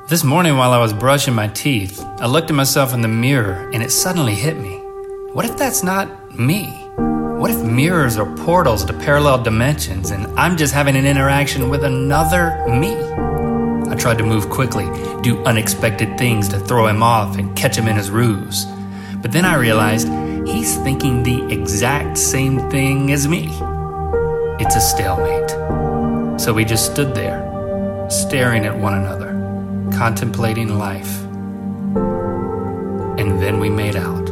This morning while I was brushing my teeth, I looked at myself in the mirror and it suddenly hit me. What if that's not me? What if mirrors are portals to parallel dimensions and I'm just having an interaction with another me? I tried to move quickly, do unexpected things to throw him off and catch him in his ruse. But then I realized he's thinking the exact same thing as me. It's a stalemate. So we just stood there, staring at one another, contemplating life. And then we made out.